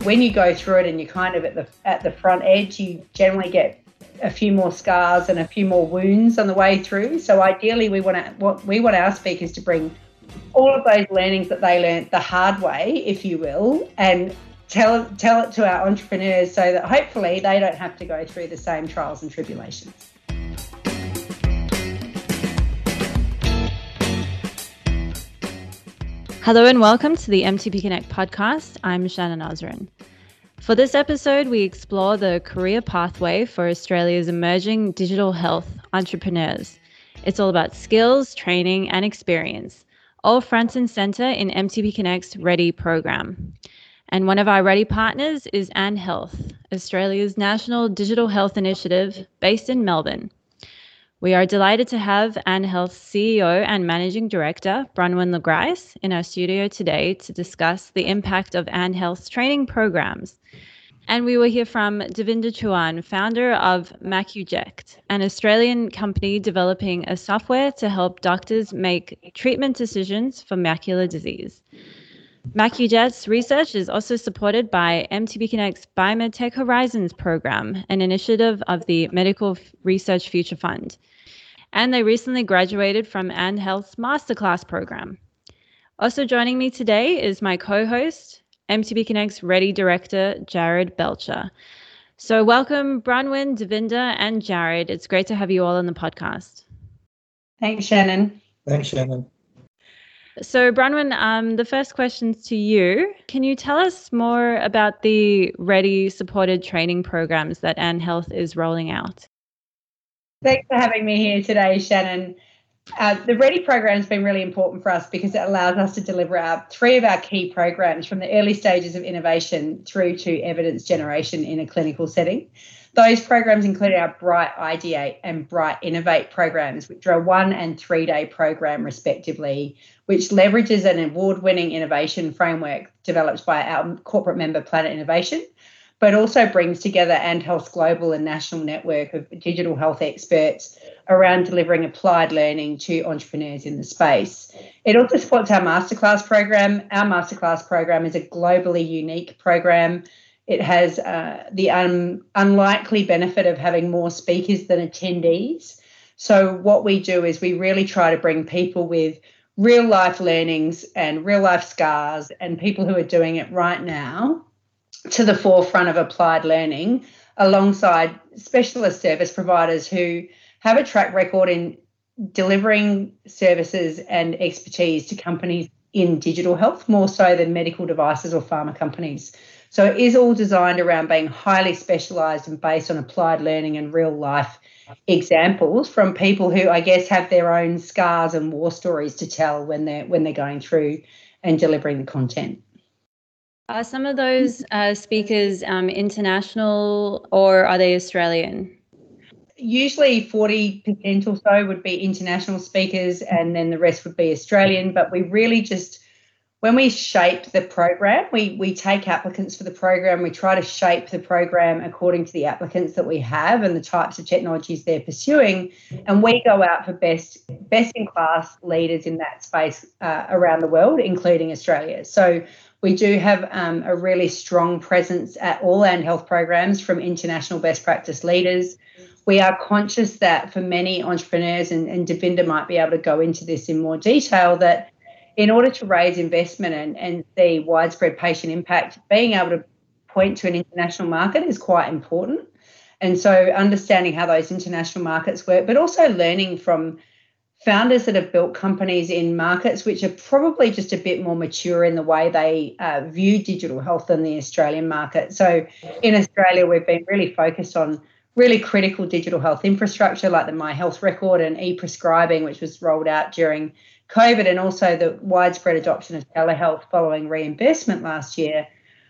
when you go through it and you're kind of at the front edge, you generally get a few more scars and a few more wounds on the way through. So ideally, we want our speakers to bring all of those learnings that they learnt the hard way, if you will, and tell it to our entrepreneurs so that hopefully they don't have to go through the same trials and tribulations. Hello and welcome to the MTP Connect podcast. I'm Shannon Osrin. For this episode, we explore the career pathway for Australia's emerging digital health entrepreneurs. It's all about skills, training, and experience, all front and center in MTP Connect's Ready program. And one of our Ready partners is Ant Health, Australia's national digital health initiative based in Melbourne. We are delighted to have Ant Health's CEO and Managing Director, Bronwyn LeGrice, in our studio today to discuss the impact of Ant Health's training programs. And we will hear from Devinder Chauhan, founder of MacuJect, an Australian company developing a software to help doctors make treatment decisions for macular disease. MacuJect's research is also supported by MTP Connect's BioMedTech Horizons program, an initiative of the Medical Research Future Fund. And they recently graduated from Ant Health's Masterclass program. Also joining me today is my co-host, MTP Connect's Ready Director, Jared Belcher. So welcome, Bronwyn, Devinder, and Jared. It's great to have you all on the podcast. Thanks, Shannon. Thanks, Shannon. So Bronwyn, the first question's to you. Can you tell us more about the Ready supported training programs that Ant Health is rolling out? Thanks for having me here today, Shannon. The Ready program has been really important for us because it allows us to deliver three of our key programs from the early stages of innovation through to evidence generation in a clinical setting. Those programs include our Bright Ideate and Bright Innovate programs, which are a 1 and 3 day program respectively, which leverages an award-winning innovation framework developed by our corporate member Planet Innovation, but also brings together Ant Health's global and national network of digital health experts around delivering applied learning to entrepreneurs in the space. It also supports our Masterclass program. Our Masterclass program is a globally unique program. It has the unlikely benefit of having more speakers than attendees. So what we do is we really try to bring people with real life learnings and real life scars and people who are doing it right now to the forefront of applied learning alongside specialist service providers who have a track record in delivering services and expertise to companies in digital health, more so than medical devices or pharma companies. So it is all designed around being highly specialised and based on applied learning and real life examples from people who, I guess, have their own scars and war stories to tell when they're going through and delivering the content. Are some of those speakers international or are they Australian? Usually 40% or so would be international speakers and then the rest would be Australian, but we really just, when we shape the program, we take applicants for the program, we try to shape the program according to the applicants that we have and the types of technologies they're pursuing, and we go out for best in class leaders in that space around the world, including Australia. So we do have a really strong presence at all Ant Health programs from international best practice leaders. We are conscious that for many entrepreneurs, and Devinder might be able to go into this in more detail, that in order to raise investment and see widespread patient impact, being able to point to an international market is quite important. And so understanding how those international markets work, but also learning from founders that have built companies in markets which are probably just a bit more mature in the way they view digital health than the Australian market. So in Australia, we've been really focused on really critical digital health infrastructure like the My Health Record and e-prescribing, which was rolled out during COVID, and also the widespread adoption of telehealth following reimbursement last year.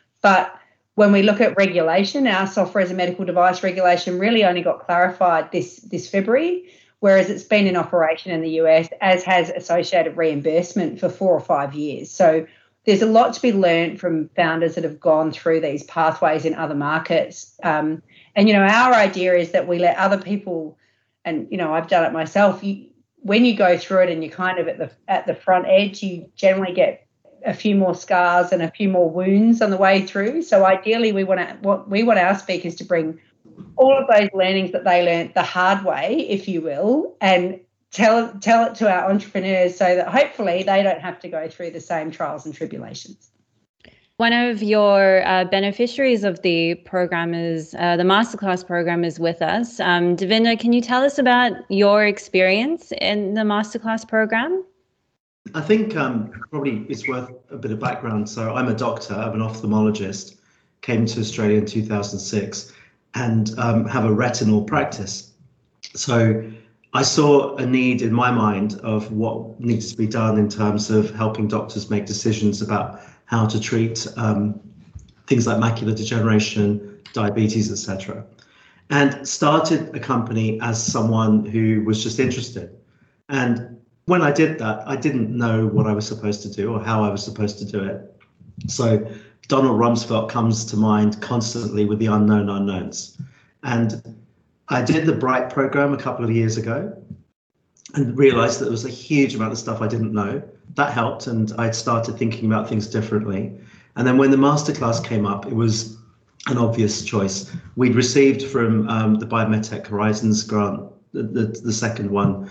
But when we look at regulation, our software as a medical device regulation really only got clarified this February, whereas it's been in operation in the US, as has associated reimbursement for 4 or 5 years. So there's a lot to be learned from founders that have gone through these pathways in other markets. And, our idea is that we let other people, and, I've done it myself, when you go through it and you're kind of at the front edge, you generally get a few more scars and a few more wounds on the way through. So ideally, we want our speakers to bring all of those learnings that they learned the hard way, if you will, and tell it to our entrepreneurs so that hopefully they don't have to go through the same trials and tribulations. One of your beneficiaries of the program is the Masterclass program is with us. Devinder, can you tell us about your experience in the Masterclass program? I think probably it's worth a bit of background. So I'm a doctor, I'm an ophthalmologist, came to Australia in 2006 and have a retinal practice. So I saw a need in my mind of what needs to be done in terms of helping doctors make decisions about how to treat things like macular degeneration, diabetes, etc. And started a company as someone who was just interested. And when I did that, I didn't know what I was supposed to do or how I was supposed to do it. So Donald Rumsfeld comes to mind constantly with the unknown unknowns. And I did the Bright program a couple of years ago and realized that there was a huge amount of stuff I didn't know. That helped, and I started thinking about things differently. And then when the Masterclass came up, it was an obvious choice. We'd received from the Biomedtech Horizons grant, the second one,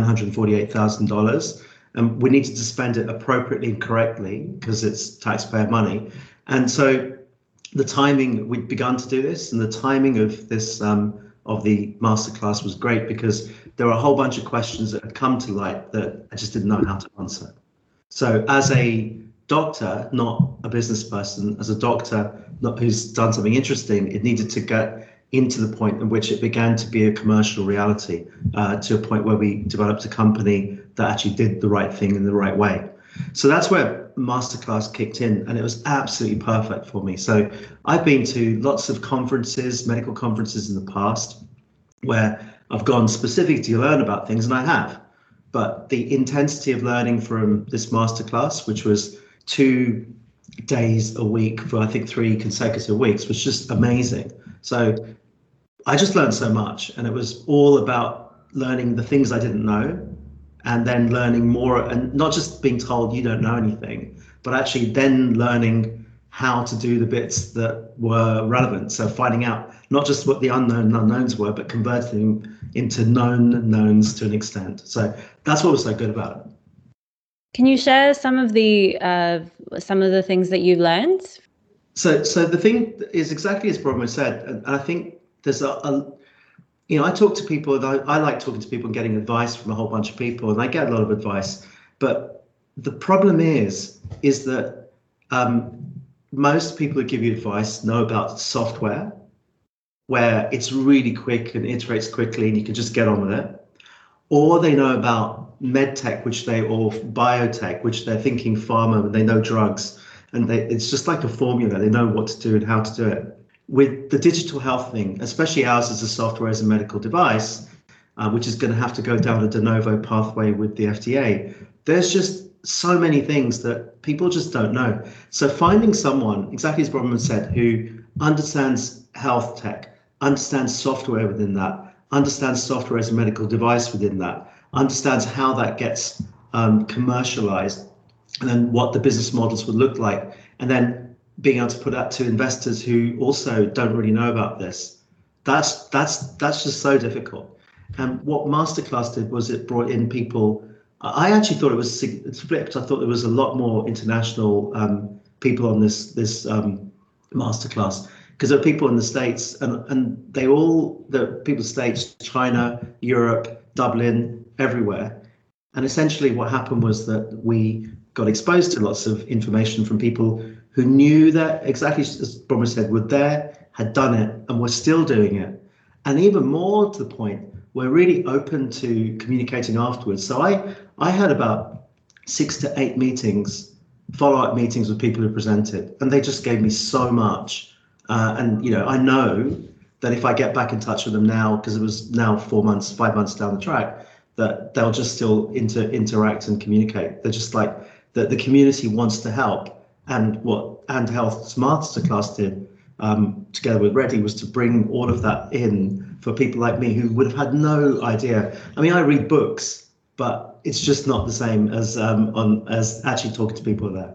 $948,000. And we needed to spend it appropriately and correctly because it's taxpayer money. And so the timing, we'd begun to do this, and the timing of this, of the Masterclass was great because there were a whole bunch of questions that had come to light that I just didn't know how to answer. So as a doctor, not a business person, as a doctor who's done something interesting, it needed to get into the point in which it began to be a commercial reality, to a point where we developed a company that actually did the right thing in the right way. So that's where Masterclass kicked in, and it was absolutely perfect for me. So I've been to lots of conferences, medical conferences in the past, where I've gone specifically to learn about things, and I have. But the intensity of learning from this Masterclass, which was 2 days a week for I think 3 consecutive weeks, was just amazing. So I just learned so much, and it was all about learning the things I didn't know, and then learning more, and not just being told you don't know anything, but actually then learning how to do the bits that were relevant. So finding out not just what the unknown unknowns were, but converting them into known knowns to an extent. So that's what was so good about it. Can you share some of the things that you learned? So the thing is exactly as Bronwyn said, and I think there's I talk to people, and I like talking to people and getting advice from a whole bunch of people, and I get a lot of advice. But the problem is that most people who give you advice know about software, where it's really quick and iterates quickly and you can just get on with it. Or they know about medtech, or biotech, which they're thinking pharma, and they know drugs, and it's just like a formula. They know what to do and how to do it. With the digital health thing, especially ours as a software as a medical device, which is going to have to go down a de novo pathway with the FDA, there's just so many things that people just don't know. So finding someone, exactly as Bronwyn said, who understands health tech, understands software within that, understands software as a medical device within that, understands how that gets commercialized, and then what the business models would look like, and then being able to put that to investors who also don't really know about this. That's just so difficult. And what Masterclass did was it brought in people. I actually thought it's flipped. I thought there was a lot more international people on this Masterclass, because there are people in the States, and the people in the States, China, Europe, Dublin, everywhere. And essentially what happened was that we got exposed to lots of information from people who knew that, exactly as Bronwyn said, were there, had done it, and were still doing it. And even more to the point, we're really open to communicating afterwards. So I had about 6 to 8 meetings, follow-up meetings with people who presented, and they just gave me so much. And I know that if I get back in touch with them now, because it was now 5 months down the track, that they'll just still interact and communicate. They're just like that the community wants to help. And what And Health's Masterclass did, together with Reddy, was to bring all of that in for people like me who would have had no idea. I mean, I read books, but it's just not the same as actually talking to people there.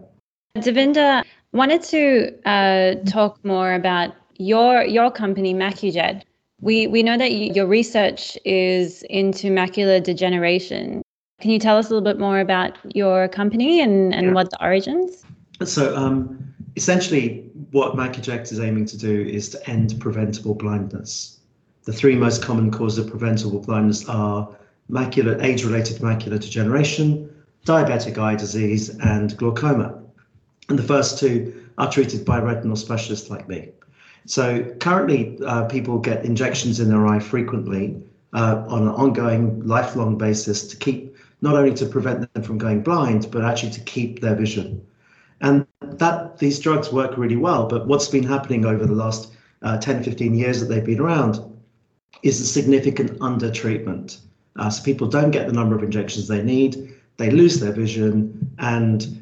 Devinder, wanted to talk more about your company, MacuJet. We know that your research is into macular degeneration. Can you tell us a little bit more about your company and what the origins? So essentially what MacuJet is aiming to do is to end preventable blindness. The three most common causes of preventable blindness are age-related macular degeneration, diabetic eye disease, and glaucoma. And the first two are treated by retinal specialists like me. So currently, people get injections in their eye frequently on an ongoing, lifelong basis to keep, not only to prevent them from going blind, but actually to keep their vision. And these drugs work really well. But what's been happening over the last 10, 15 years that they've been around is a significant undertreatment. So people don't get the number of injections they need, they lose their vision, and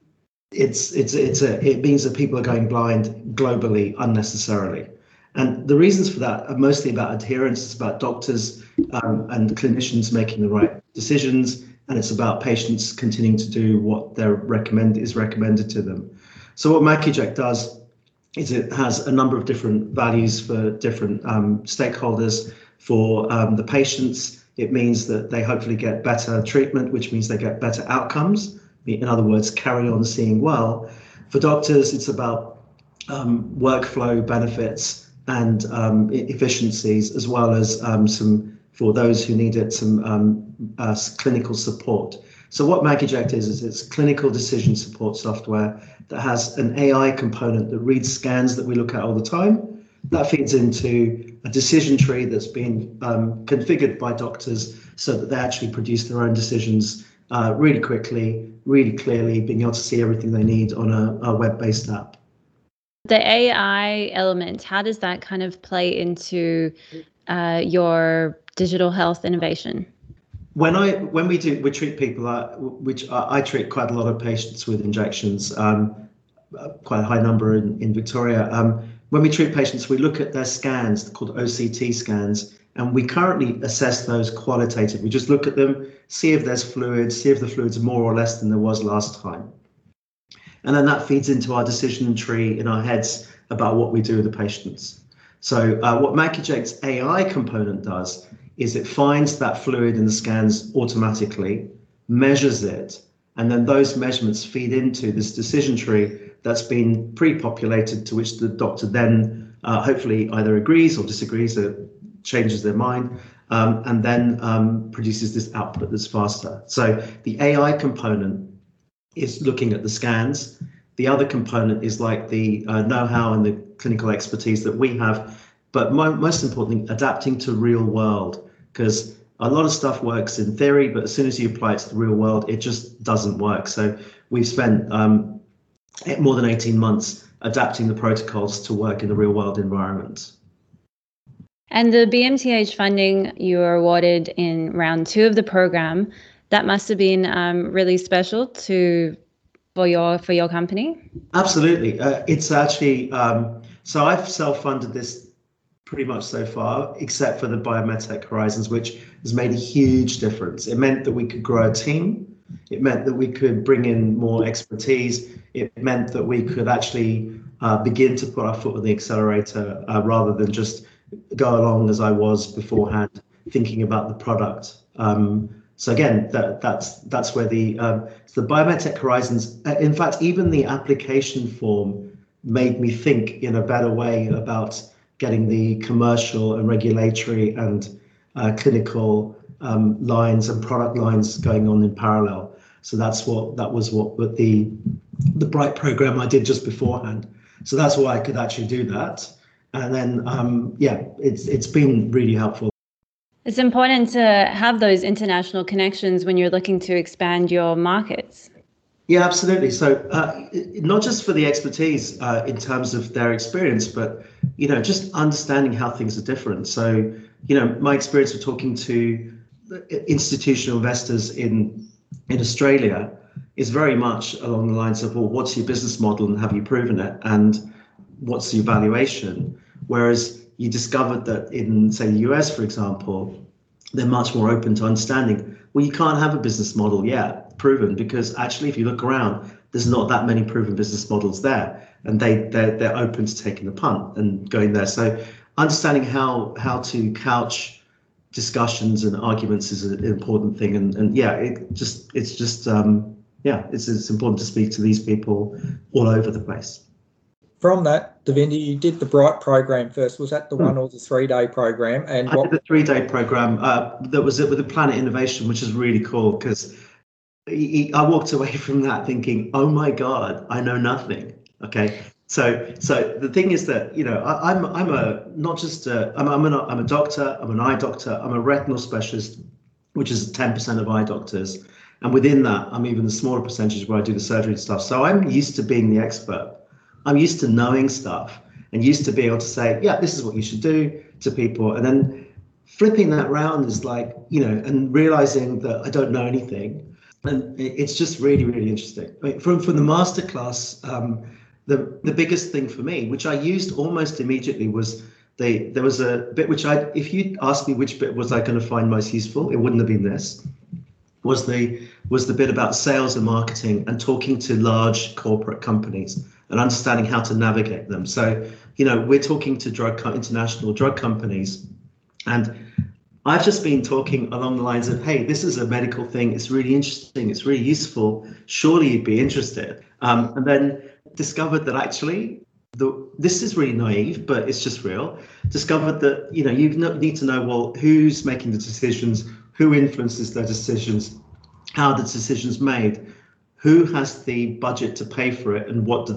it means that people are going blind globally unnecessarily. And the reasons for that are mostly about adherence. It's about doctors and clinicians making the right decisions, and it's about patients continuing to do what is recommended to them. So what MacuJet does is it has a number of different values for different stakeholders. For the patients, it means that they hopefully get better treatment, which means they get better outcomes. In other words, carry on seeing well. For doctors, it's about workflow benefits and efficiencies, as well as for those who need it, some clinical support. So what MacuJet is it's clinical decision support software that has an AI component that reads scans that we look at all the time. That feeds into a decision tree that's been configured by doctors so that they actually produce their own decisions really quickly, really clearly, being able to see everything they need on a web-based app. The AI element, how does that kind of play into your digital health innovation? When we treat people, I treat quite a lot of patients with injections, quite a high number in Victoria. When we treat patients, we look at their scans called OCT scans, and we currently assess those qualitatively. We just look at them, see if there's fluid, see if the fluid's more or less than there was last time. And then that feeds into our decision tree in our heads about what we do with the patients. So what MacuJet's AI component does is it finds that fluid in the scans automatically, measures it, and then those measurements feed into this decision tree that's been pre-populated, to which the doctor then hopefully either agrees or disagrees, or changes their mind, and then produces this output that's faster. So the AI component is looking at the scans. The other component is like the know-how and the clinical expertise that we have, but most importantly, adapting to real world, because a lot of stuff works in theory, but as soon as you apply it to the real world, it just doesn't work. So we've spent more than 18 months adapting the protocols to work in the real world environment. And the BMTH funding you were awarded in round 2 of the program, that must have been really special for your company. Absolutely. It's actually, so I've self-funded this pretty much so far, except for the Biomedtech Horizons, which has made a huge difference. It meant that we could grow a team. It meant that we could bring in more expertise. It meant that we could actually begin to put our foot on the accelerator rather than just go along as I was beforehand, thinking about the product. So again, that's where the Biomedtech Horizons, in fact, even the application form made me think in a better way about getting the commercial and regulatory and clinical lines and product lines going on in parallel. So that was what the Bright program I did just beforehand. So that's why I could actually do that. And then, it's been really helpful. It's important to have those international connections when you're looking to expand your markets. Yeah, absolutely. So not just for the expertise in terms of their experience, but, just understanding how things are different. So, my experience of talking to institutional investors in Australia is very much along the lines of, well, what's your business model and have you proven it? And what's your valuation? Whereas you discovered that in, say, the US, for example, they're much more open to understanding, well, you can't have a business model yet proven, because actually, if you look around, there's not that many proven business models there, and they're open to taking the punt and going there. So understanding how to couch discussions and arguments is an important thing, and yeah, it's important to speak to these people all over the place. From that, Davinder, you did the Bright program first. Was that the 1 or the 3-day program? And I did the 3-day program that was it with the Planet Innovation, which is really cool because I walked away from that thinking, oh my God, I know nothing. Okay. So the thing is that, I'm a doctor, I'm an eye doctor, I'm a retinal specialist, which is 10% of eye doctors. And within that, I'm even a smaller percentage where I do the surgery and stuff. So I'm used to being the expert. I'm used to knowing stuff and used to being able to say, yeah, this is what you should do to people. And then flipping that around is like, and realizing that I don't know anything. And it's just really, really interesting. I mean, from the masterclass, the biggest thing for me, which I used almost immediately, was there was a bit which if you asked me which bit was I going to find most useful, it wouldn't have been this. Was the bit about sales and marketing and talking to large corporate companies and understanding how to navigate them. So, we're talking to international drug companies, and I've just been talking along the lines of, hey, this is a medical thing. It's really interesting. It's really useful. Surely you'd be interested. And then discovered that actually, this is really naive, but it's just real. Discovered that, you need to know, well, who's making the decisions, who influences their decisions, how the decision's made, who has the budget to pay for it, and what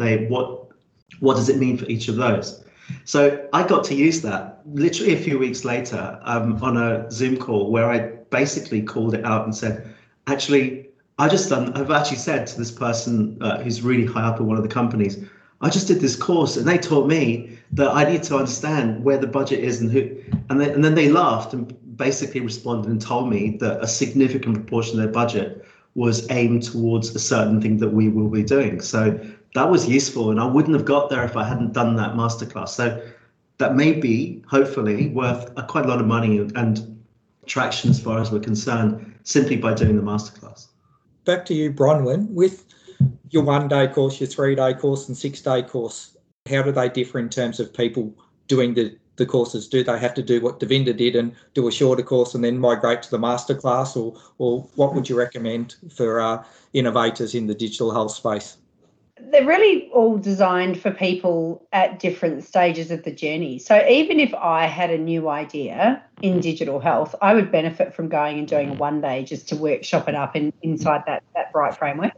does it mean for each of those? So I got to use that literally a few weeks later on a Zoom call where I basically called it out and said, actually, I've actually said to this person who's really high up in one of the companies, I just did this course and they taught me that I need to understand where the budget is and who, and then they laughed and basically responded and told me that a significant proportion of their budget was aimed towards a certain thing that we will be doing. So that was useful, and I wouldn't have got there if I hadn't done that masterclass. So that may be, hopefully, worth quite a lot of money and traction as far as we're concerned, simply by doing the masterclass. Back to you, Bronwyn, with your 1-day course, your 3-day course and 6-day course, how do they differ in terms of people doing the courses? Do they have to do what Davinder did and do a shorter course and then migrate to the masterclass, or what would you recommend for innovators in the digital health space? They're really all designed for people at different stages of the journey. So even if I had a new idea in digital health, I would benefit from going and doing a 1-day just to workshop it up inside that Bright framework.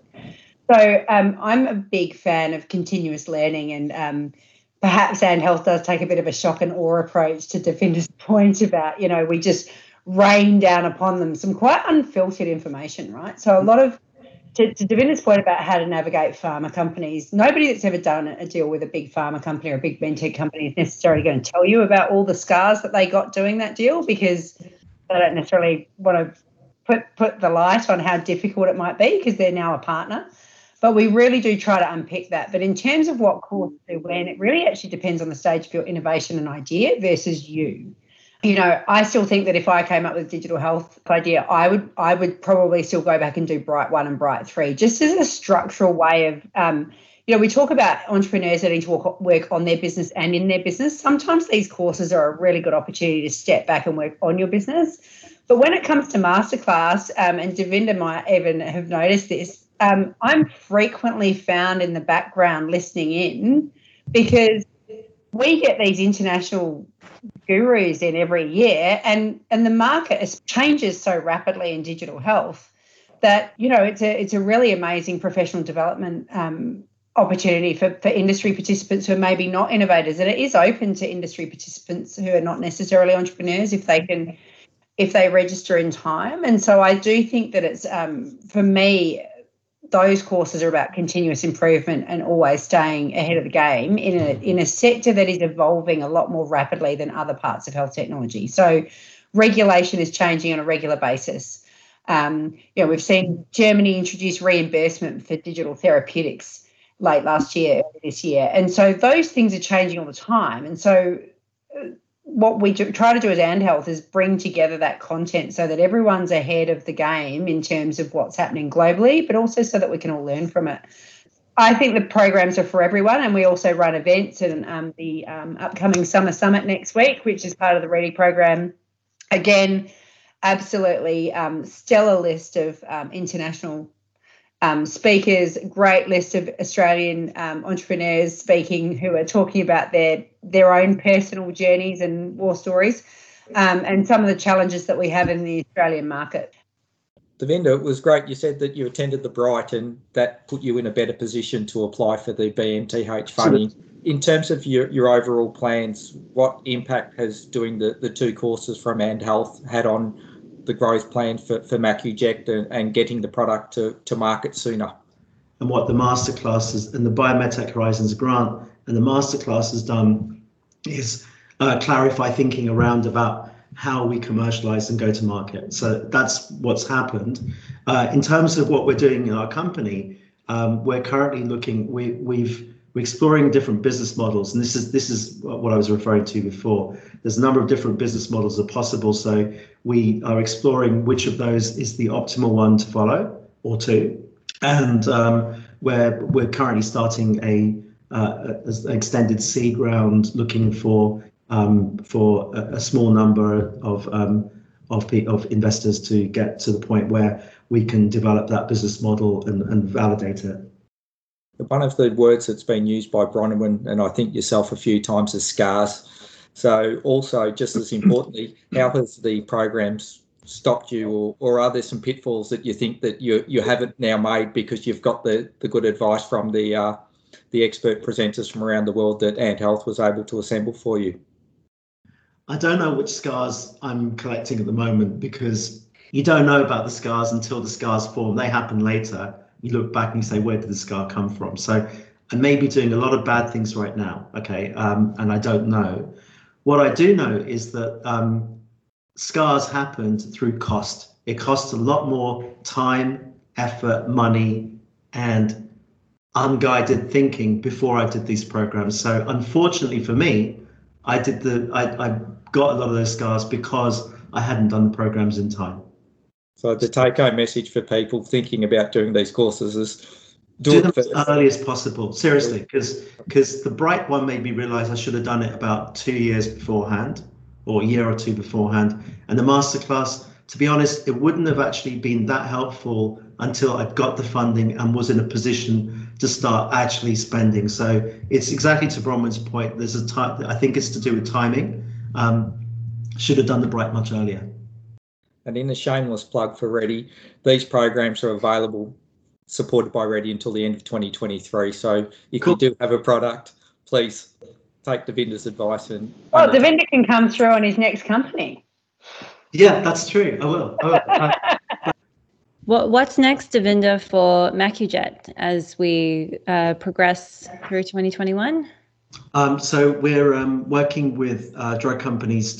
So I'm a big fan of continuous learning, and perhaps And Health does take a bit of a shock and awe approach to Davinder's point about, we just rain down upon them some quite unfiltered information, right? So a lot of, to Davinder's point about how to navigate pharma companies, nobody that's ever done a deal with a big pharma company or a big medtech company is necessarily going to tell you about all the scars that they got doing that deal, because they don't necessarily want to put the light on how difficult it might be because they're now a partner. But we really do try to unpick that. But in terms of what course to do when, it really actually depends on the stage of your innovation and idea versus you. I still think that if I came up with a digital health idea, I would probably still go back and do Bright 1 and Bright 3, just as a structural way of, we talk about entrepreneurs needing to work on their business and in their business. Sometimes these courses are a really good opportunity to step back and work on your business. But when it comes to masterclass, and Davinder might even have noticed this, I'm frequently found in the background listening in, because we get these international gurus in every year, and the market changes so rapidly in digital health that, it's a really amazing professional development opportunity for industry participants who are maybe not innovators. And it is open to industry participants who are not necessarily entrepreneurs if they register in time. And so I do think that it's, for me, those courses are about continuous improvement and always staying ahead of the game in a sector that is evolving a lot more rapidly than other parts of health technology. So regulation is changing on a regular basis. We've seen Germany introduce reimbursement for digital therapeutics late last year, early this year. And so those things are changing all the time. And so what we try to do at And Health is bring together that content so that everyone's ahead of the game in terms of what's happening globally, but also so that we can all learn from it. I think the programs are for everyone, and we also run events and the upcoming Summer Summit next week, which is part of the Ready program. Again, absolutely stellar list of international speakers, great list of Australian entrepreneurs speaking who are talking about their own personal journeys and war stories, and some of the challenges that we have in the Australian market. Devinder, it was great. You said that you attended the Bright and that put you in a better position to apply for the BMTH funding. In terms of your overall plans, what impact has doing the two courses from And Health had on the growth plan for MacuJect and getting the product to market sooner? And what the masterclasses and the Biomedtech Horizons grant and the masterclass has done is clarify thinking around about how we commercialize and go to market. So that's what's happened. In terms of what we're doing in our company, we're currently looking. We're exploring different business models, and this is what I was referring to before. There's a number of different business models that are possible. So we are exploring which of those is the optimal one to follow or two, and we're currently starting an extended seed round, looking for a small number of investors to get to the point where we can develop that business model and validate it. One of the words that's been used by Bronwyn and I think yourself a few times is scars. So also, just as importantly, how has the programs stopped you, or are there some pitfalls that you think that you haven't now made because you've got the good advice from the expert presenters from around the world that And Health was able to assemble for you? I don't know which scars I'm collecting at the moment, because you don't know about the scars until the scars form. They happen later. You look back and you say, where did the scar come from? So I may be doing a lot of bad things right now, okay, and I don't know. What I do know is that scars happened through cost. It costs a lot more time, effort, money, and unguided thinking before I did these programs. So unfortunately for me, I got a lot of those scars because I hadn't done the programs in time. So the take-home message for people thinking about doing these courses is do them as early as possible. Seriously, because the Bright one made me realise I should have done it about 2 years beforehand, or a year or two beforehand. And the masterclass, to be honest, it wouldn't have actually been that helpful until I got the funding and was in a position to start actually spending. So it's exactly to Bronwyn's point. There's a time. I think it's to do with timing. Should have done the Bright much earlier. And in a shameless plug for Ready, these programs are available, supported by Ready, until the end of 2023. So if you do have a product, please take Devinder's advice and. Well, Devinder can come through on his next company. Yeah, that's true. I will. What's next, Devinder, for MacuJect as we progress through 2021? So we're working with drug companies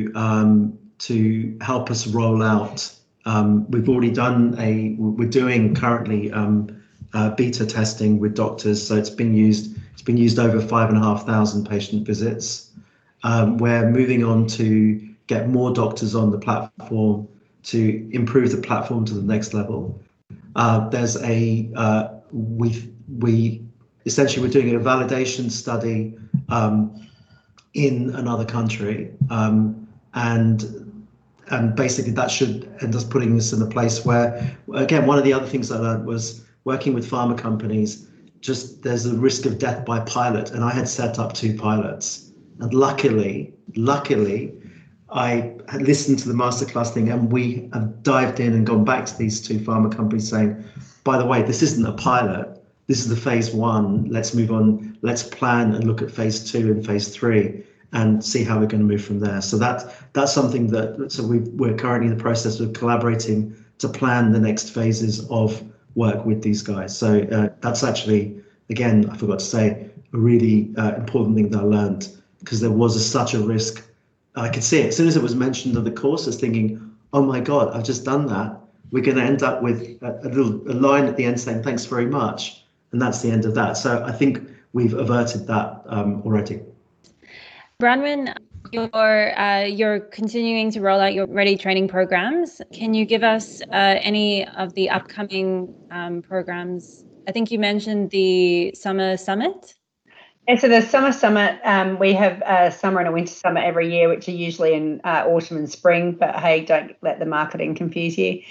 to help us roll out. We've already done we're doing currently beta testing with doctors. So it's been used over 5,500 patient visits. We're moving on to get more doctors on the platform to improve the platform to the next level. There's we're doing a validation study in another country, and basically that should end up putting us in a place where, again, one of the other things I learned was working with pharma companies, just there's a risk of death by pilot, and I had set up 2 pilots, and luckily I had listened to the masterclass thing, and we have dived in and gone back to these 2 pharma companies saying, by the way, this isn't a pilot, this is the phase 1, let's move on, let's plan and look at phase 2 and phase 3 and see how we're going to move from there. So that's something we're currently in the process of collaborating to plan the next phases of work with these guys. So that's actually, again, I forgot to say, a really important thing that I learned, because there was such a risk. I could see it as soon as it was mentioned in the course. I was thinking, oh my God, I've just done that. We're going to end up with a line at the end saying, thanks very much. And that's the end of that. So I think we've averted that already. Bronwyn, you're continuing to roll out your Ready training programs. Can you give us any of the upcoming programs I think you mentioned the Summer Summit. Yeah, so the Summer Summit, we have a summer and a winter summit every year, which are usually in autumn and spring, but hey, don't let the marketing confuse you.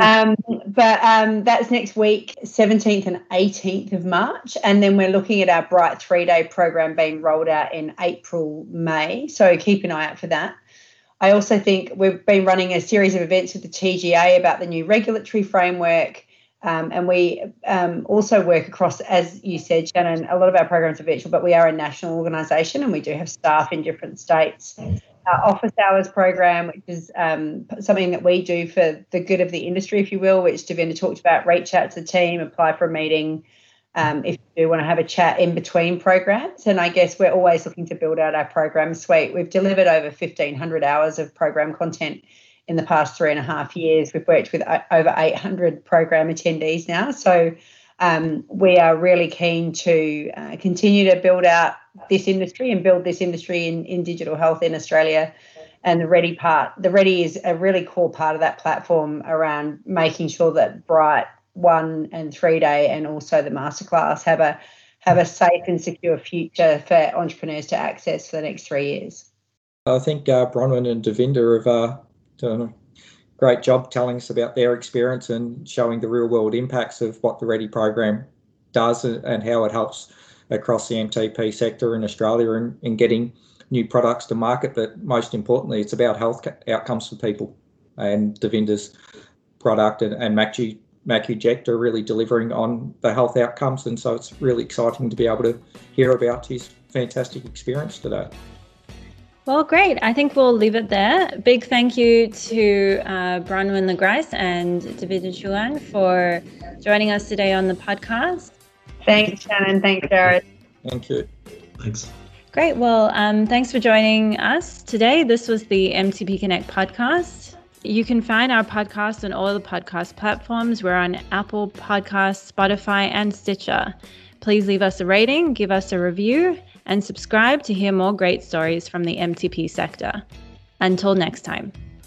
But that's next week, 17th and 18th of March. And then we're looking at our Bright 3-day program being rolled out in April, May. So keep an eye out for that. I also think we've been running a series of events with the TGA about the new regulatory framework. And we also work across, as you said, Shannon, a lot of our programs are virtual, but we are a national organisation and we do have staff in different states. Our office hours program, which is something that we do for the good of the industry, if you will, which Devinder talked about, reach out to the team, apply for a meeting if you do want to have a chat in between programs. And I guess we're always looking to build out our program suite. We've delivered over 1,500 hours of program content in the past 3.5 years. We've worked with over 800 program attendees now. So we are really keen to continue to build out this industry and build this industry in digital health in Australia. And the Ready is a really core part of that platform around making sure that Bright 1 and 3-day and also the masterclass have a safe and secure future for entrepreneurs to access for the next 3 years. I think Bronwyn and Devinder have done a great job telling us about their experience and showing the real world impacts of what the Ready program does and how it helps across the MTP sector in Australia in getting new products to market. But most importantly, it's about health outcomes for people. And Devinder's product and MacuJect are really delivering on the health outcomes. And so it's really exciting to be able to hear about his fantastic experience today. Well, great. I think we'll leave it there. Big thank you to Bronwyn Legrice and Devinder Chouhan for joining us today on the podcast. Thanks, Shannon. Thanks, Jared. Thank you. Thanks. Great. Well, thanks for joining us today. This was the MTP Connect podcast. You can find our podcast on all the podcast platforms. We're on Apple Podcasts, Spotify, and Stitcher. Please leave us a rating, give us a review, and subscribe to hear more great stories from the MTP sector. Until next time.